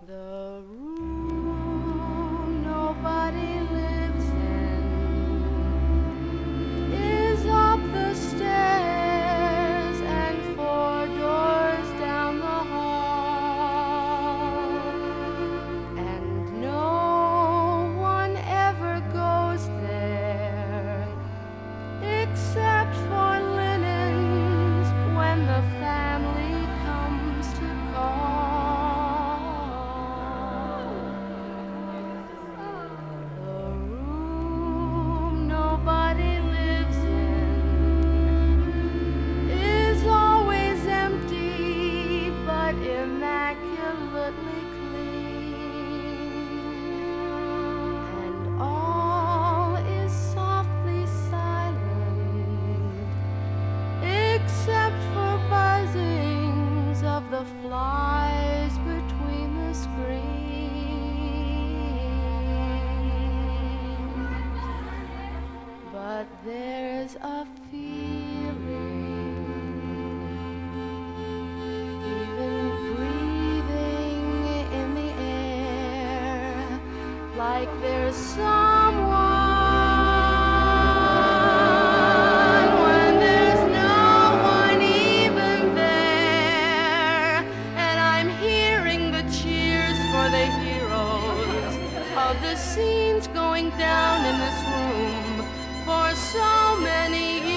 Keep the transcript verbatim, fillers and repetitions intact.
The room nobody lives in is up the stairs and four doors down the hall, and no one ever goes there except for linens when the family comes to call. Immaculately clean, and all is softly silent except for buzzings of the flies between the screens. But there's a feeling, like there's someone when there's no one even there, and I'm hearing the cheers for the heroes of the scenes going down in this room for so many years.